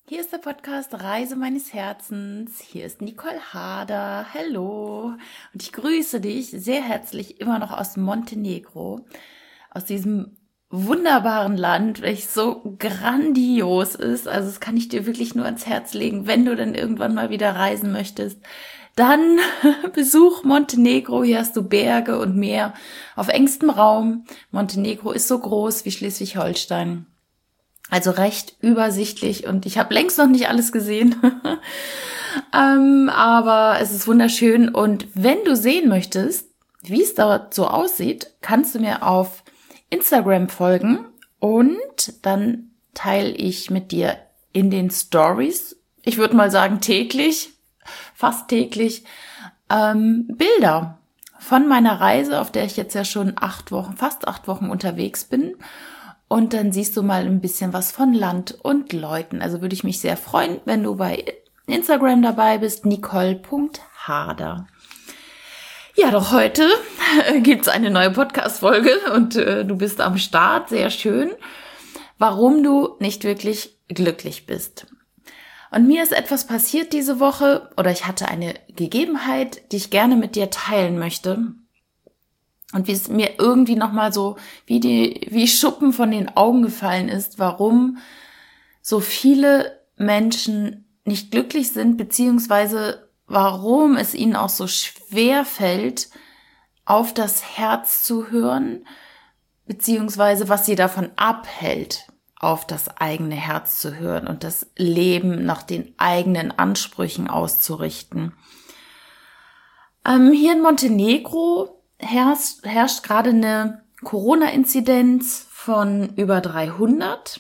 Hier ist der Podcast Reise meines Herzens. Hier ist Nicole Harder. Hallo. Und ich grüße dich sehr herzlich immer noch aus Montenegro. Aus diesem wunderbaren Land, welches so grandios ist. Also das kann ich dir wirklich nur ans Herz legen, wenn du dann irgendwann mal wieder reisen möchtest. Dann besuch Montenegro. Hier hast du Berge und Meer auf engstem Raum. Montenegro ist so groß wie Schleswig-Holstein. Also recht übersichtlich und ich habe längst noch nicht alles gesehen, aber es ist wunderschön. Und wenn du sehen möchtest, wie es dort so aussieht, kannst du mir auf Instagram folgen und dann teile ich mit dir in den Stories, ich würde mal sagen täglich, fast täglich, Bilder von meiner Reise, auf der ich jetzt ja schon fast 8 Wochen unterwegs bin. Und dann siehst du mal ein bisschen was von Land und Leuten. Also würde ich mich sehr freuen, wenn du bei Instagram dabei bist, nicole.harder. Ja, doch heute gibt's eine neue Podcast-Folge und du bist am Start. Sehr schön. Warum du nicht wirklich glücklich bist. Und mir ist etwas passiert diese Woche oder ich hatte eine Gegebenheit, die ich gerne mit dir teilen möchte. Und wie es mir irgendwie nochmal so wie Schuppen von den Augen gefallen ist, warum so viele Menschen nicht glücklich sind, beziehungsweise warum es ihnen auch so schwer fällt, auf das Herz zu hören, beziehungsweise was sie davon abhält, auf das eigene Herz zu hören und das Leben nach den eigenen Ansprüchen auszurichten. Hier in Montenegro herrscht gerade eine Corona-Inzidenz von über 300.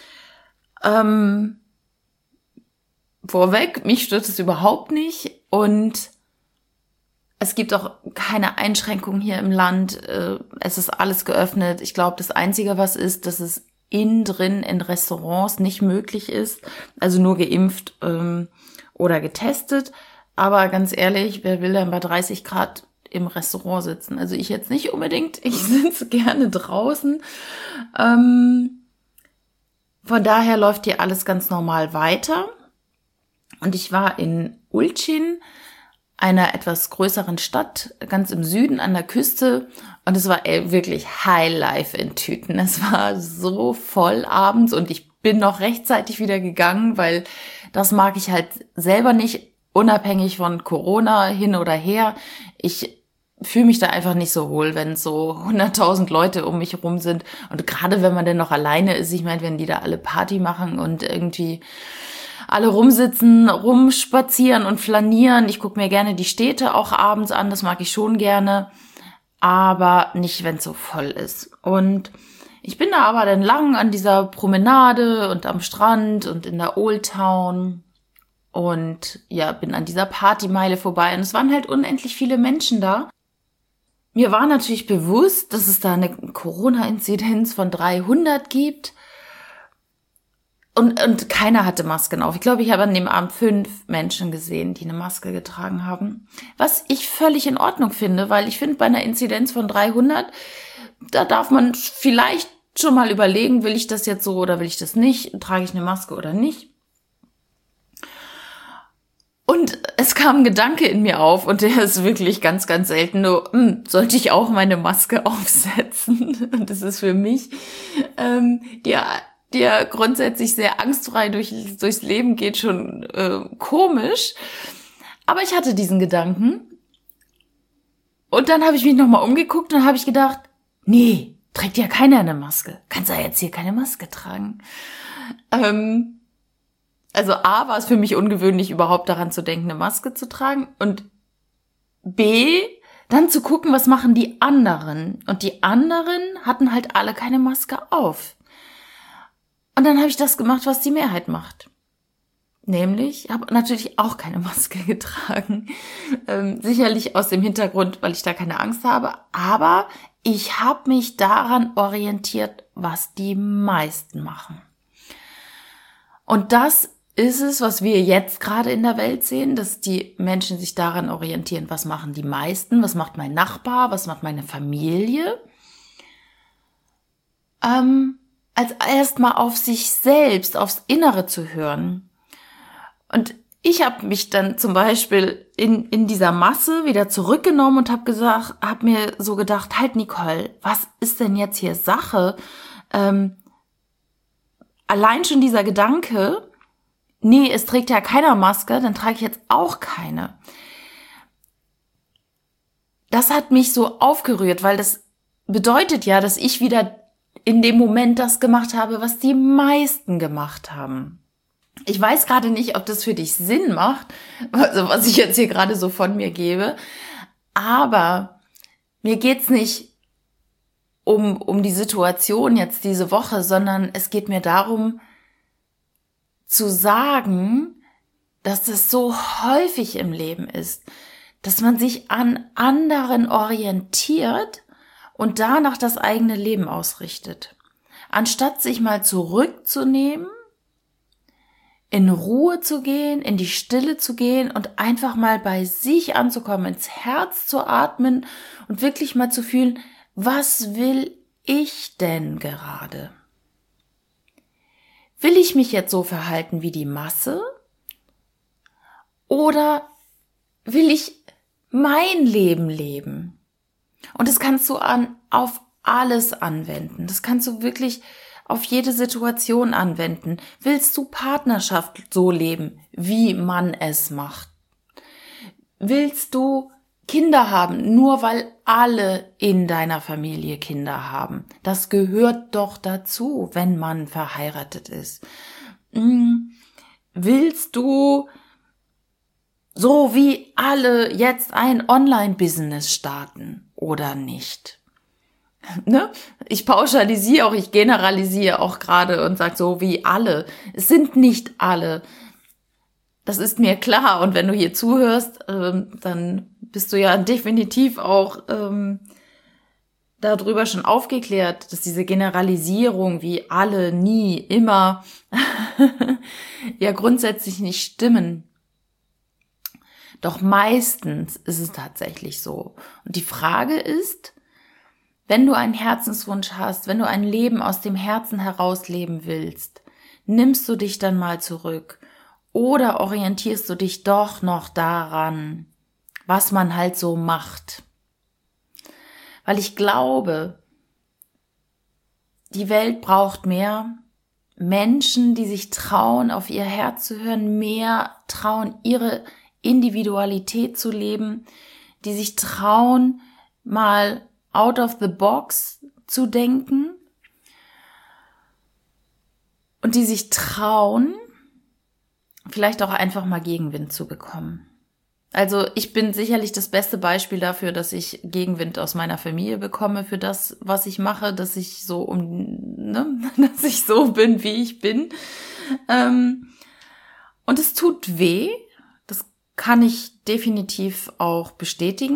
Vorweg, mich stört es überhaupt nicht und es gibt auch keine Einschränkungen hier im Land. Es ist alles geöffnet. Ich glaube, das Einzige, was ist, dass es innen drin in Restaurants nicht möglich ist, also nur geimpft oder getestet. Aber ganz ehrlich, wer will denn bei 30 Grad im Restaurant sitzen? Also ich jetzt nicht unbedingt, ich sitze gerne draußen. Von daher läuft hier alles ganz normal weiter. Und ich war in Ulcin, einer etwas größeren Stadt, ganz im Süden an der Küste. Und es war wirklich Highlife in Tüten. Es war so voll abends und ich bin noch rechtzeitig wieder gegangen, weil das mag ich halt selber nicht, unabhängig von Corona hin oder her. Ich fühle mich da einfach nicht so wohl, wenn so 100.000 Leute um mich herum sind. Und gerade wenn man denn noch alleine ist, ich meine, wenn die da alle Party machen und irgendwie alle rumsitzen, rumspazieren und flanieren. Ich gucke mir gerne die Städte auch abends an, das mag ich schon gerne, aber nicht, wenn es so voll ist. Und ich bin da aber dann lang an dieser Promenade und am Strand und in der Old Town und ja, bin an dieser Partymeile vorbei und es waren halt unendlich viele Menschen da. Mir war natürlich bewusst, dass es da eine Corona-Inzidenz von 300 gibt und keiner hatte Masken auf. Ich glaube, ich habe an dem Abend 5 Menschen gesehen, die eine Maske getragen haben. Was ich völlig in Ordnung finde, weil ich finde, bei einer Inzidenz von 300, da darf man vielleicht schon mal überlegen, will ich das jetzt so oder will ich das nicht? Trage ich eine Maske oder nicht? Und es kam ein Gedanke in mir auf und der ist wirklich ganz, ganz selten nur, sollte ich auch meine Maske aufsetzen? Und das ist für mich, der grundsätzlich sehr angstfrei durchs Leben geht, schon komisch. Aber ich hatte diesen Gedanken und dann habe ich mich nochmal umgeguckt und habe ich gedacht, nee, trägt ja keiner eine Maske. Kannst du ja jetzt hier keine Maske tragen. Also A, war es für mich ungewöhnlich, überhaupt daran zu denken, eine Maske zu tragen. Und B, dann zu gucken, was machen die anderen. Und die anderen hatten halt alle keine Maske auf. Und dann habe ich das gemacht, was die Mehrheit macht. Nämlich, habe natürlich auch keine Maske getragen. Sicherlich aus dem Hintergrund, weil ich da keine Angst habe. Aber ich habe mich daran orientiert, was die meisten machen. Und das ist es, was wir jetzt gerade in der Welt sehen, dass die Menschen sich daran orientieren, was machen die meisten, was macht mein Nachbar, was macht meine Familie. Als erstmal auf sich selbst, aufs Innere zu hören. Und ich habe mich dann zum Beispiel in dieser Masse wieder zurückgenommen und habe mir so gedacht, halt Nicole, was ist denn jetzt hier Sache? Allein schon dieser Gedanke, nee, es trägt ja keiner Maske, dann trage ich jetzt auch keine. Das hat mich so aufgerührt, weil das bedeutet ja, dass ich wieder in dem Moment das gemacht habe, was die meisten gemacht haben. Ich weiß gerade nicht, ob das für dich Sinn macht, also was ich jetzt hier gerade so von mir gebe, aber mir geht's nicht um die Situation jetzt diese Woche, sondern es geht mir darum, zu sagen, dass es so häufig im Leben ist, dass man sich an anderen orientiert und danach das eigene Leben ausrichtet. Anstatt sich mal zurückzunehmen, in Ruhe zu gehen, in die Stille zu gehen und einfach mal bei sich anzukommen, ins Herz zu atmen und wirklich mal zu fühlen, was will ich denn gerade? Will ich mich jetzt so verhalten wie die Masse? Oder will ich mein Leben leben? Und das kannst du auf alles anwenden. Das kannst du wirklich auf jede Situation anwenden. Willst du Partnerschaft so leben, wie man es macht? Willst du Kinder haben, nur weil alle in deiner Familie Kinder haben? Das gehört doch dazu, wenn man verheiratet ist. Willst du so wie alle jetzt ein Online-Business starten oder nicht? Ne? Ich pauschalisiere auch, ich generalisiere auch gerade und sage so wie alle. Es sind nicht alle. Das ist mir klar. Und wenn du hier zuhörst, dann bist du ja definitiv auch darüber schon aufgeklärt, dass diese Generalisierung wie alle, nie, immer ja grundsätzlich nicht stimmen. Doch meistens ist es tatsächlich so. Und die Frage ist, wenn du einen Herzenswunsch hast, wenn du ein Leben aus dem Herzen heraus leben willst, nimmst du dich dann mal zurück oder orientierst du dich doch noch daran, was man halt so macht? Weil ich glaube, die Welt braucht mehr Menschen, die sich trauen, auf ihr Herz zu hören, mehr trauen, ihre Individualität zu leben, die sich trauen, mal out of the box zu denken und die sich trauen, vielleicht auch einfach mal Gegenwind zu bekommen. Also ich bin sicherlich das beste Beispiel dafür, dass ich Gegenwind aus meiner Familie bekomme für das, was ich mache, dass ich so dass ich so bin, wie ich bin. Und es tut weh. Das kann ich definitiv auch bestätigen.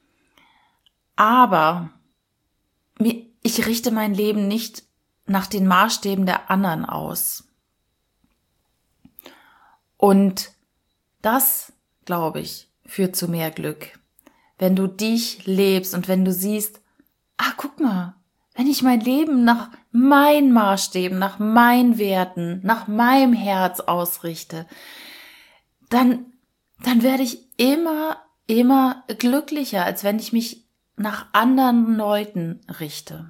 Aber ich richte mein Leben nicht nach den Maßstäben der anderen aus. Und das, glaube ich, führt zu mehr Glück. Wenn du dich lebst und wenn du siehst, guck mal, wenn ich mein Leben nach meinen Maßstäben, nach meinen Werten, nach meinem Herz ausrichte, dann werde ich immer glücklicher, als wenn ich mich nach anderen Leuten richte.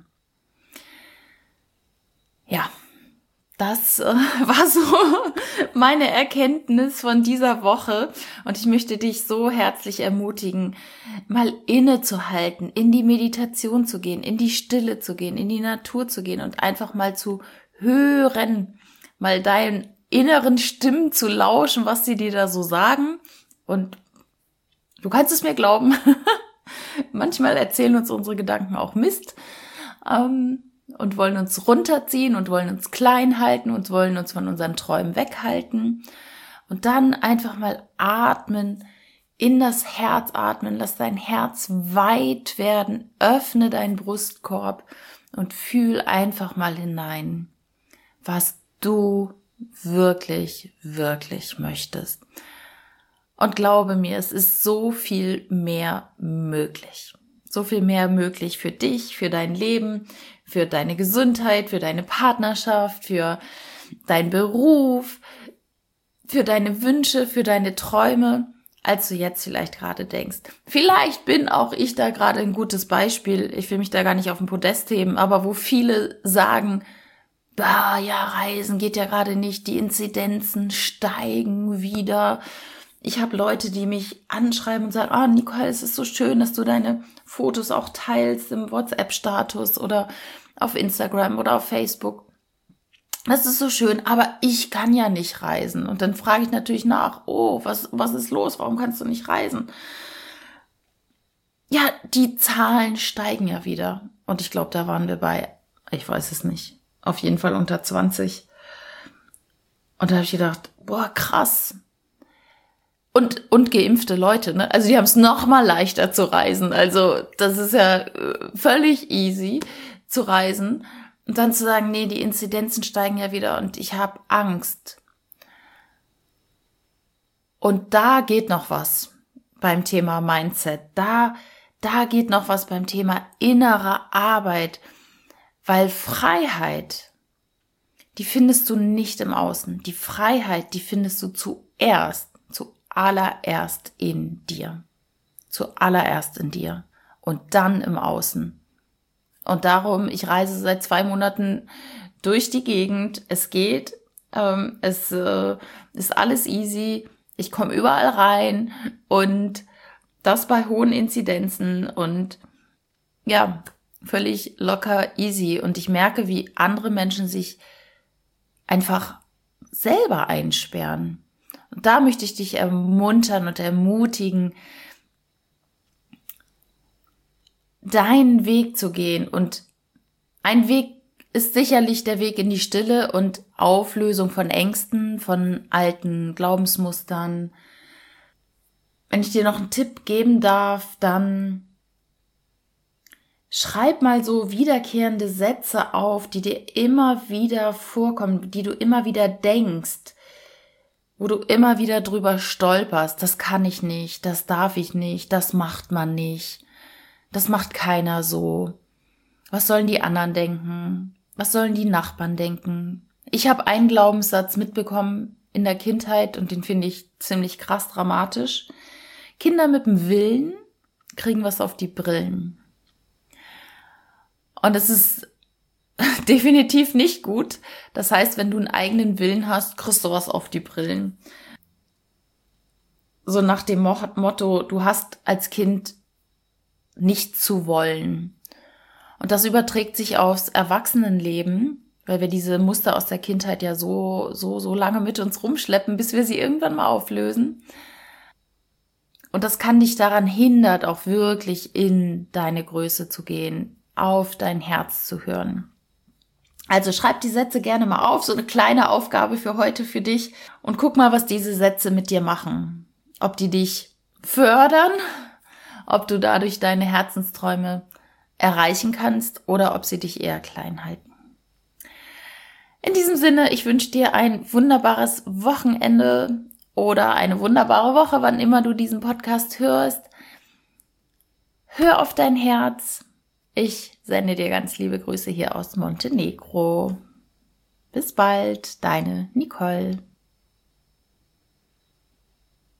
Ja, das war so meine Erkenntnis von dieser Woche und ich möchte dich so herzlich ermutigen, mal innezuhalten, in die Meditation zu gehen, in die Stille zu gehen, in die Natur zu gehen und einfach mal zu hören, mal deinen inneren Stimmen zu lauschen, was sie dir da so sagen. Und du kannst es mir glauben, manchmal erzählen uns unsere Gedanken auch Mist. Und wollen uns runterziehen und wollen uns klein halten und wollen uns von unseren Träumen weghalten. Und dann einfach mal atmen, in das Herz atmen, lass dein Herz weit werden, öffne deinen Brustkorb und fühl einfach mal hinein, was du wirklich, wirklich möchtest. Und glaube mir, es ist so viel mehr möglich. So viel mehr möglich für dich, für dein Leben, für deine Gesundheit, für deine Partnerschaft, für deinen Beruf. für deine Wünsche, für deine Träume, als du jetzt vielleicht gerade denkst. Vielleicht bin auch ich da gerade ein gutes Beispiel. Ich will mich da gar nicht auf den Podest heben, aber wo viele sagen, ja, Reisen geht ja gerade nicht, die Inzidenzen steigen wieder. Ich habe Leute, die mich anschreiben und sagen, Nicole, es ist so schön, dass du deine Fotos auch teilst im WhatsApp-Status oder auf Instagram oder auf Facebook. Das ist so schön, aber ich kann ja nicht reisen. Und dann frage ich natürlich nach, was ist los? Warum kannst du nicht reisen? Ja, die Zahlen steigen ja wieder. Und ich glaube, da waren wir bei, ich weiß es nicht, auf jeden Fall unter 20. Und da habe ich gedacht, krass. Und geimpfte Leute, ne? Also die haben es noch mal leichter zu reisen. Also das ist ja völlig easy zu reisen. Und dann zu sagen, nee, die Inzidenzen steigen ja wieder und ich habe Angst. Und da geht noch was beim Thema Mindset. Da geht noch was beim Thema innere Arbeit. Weil Freiheit, die findest du nicht im Außen. Die Freiheit, die findest du zuallererst in dir. Zuallererst in dir. Und dann im Außen. Und darum, ich reise seit 2 Monaten durch die Gegend. Es geht, es ist alles easy. Ich komme überall rein und das bei hohen Inzidenzen und ja, völlig locker, easy. Und ich merke, wie andere Menschen sich einfach selber einsperren. Und da möchte ich dich ermuntern und ermutigen, deinen Weg zu gehen. Und ein Weg ist sicherlich der Weg in die Stille und Auflösung von Ängsten, von alten Glaubensmustern. Wenn ich dir noch einen Tipp geben darf, dann schreib mal so wiederkehrende Sätze auf, die dir immer wieder vorkommen, die du immer wieder denkst, wo du immer wieder drüber stolperst. Das kann ich nicht, das darf ich nicht, das macht man nicht. Das macht keiner so. Was sollen die anderen denken? Was sollen die Nachbarn denken? Ich habe einen Glaubenssatz mitbekommen in der Kindheit und den finde ich ziemlich krass dramatisch. Kinder mit dem Willen kriegen was auf die Brillen. Und es ist definitiv nicht gut. Das heißt, wenn du einen eigenen Willen hast, kriegst du was auf die Brillen. So nach dem Motto, du hast als Kind nicht zu wollen. Und das überträgt sich aufs Erwachsenenleben, weil wir diese Muster aus der Kindheit ja so lange mit uns rumschleppen, bis wir sie irgendwann mal auflösen. Und das kann dich daran hindern, auch wirklich in deine Größe zu gehen, auf dein Herz zu hören. Also schreib die Sätze gerne mal auf, so eine kleine Aufgabe für heute für dich und guck mal, was diese Sätze mit dir machen. Ob die dich fördern, ob du dadurch deine Herzensträume erreichen kannst oder ob sie dich eher klein halten. In diesem Sinne, ich wünsche dir ein wunderbares Wochenende oder eine wunderbare Woche, wann immer du diesen Podcast hörst. Hör auf dein Herz. Ich sende dir ganz liebe Grüße hier aus Montenegro. Bis bald, deine Nicole.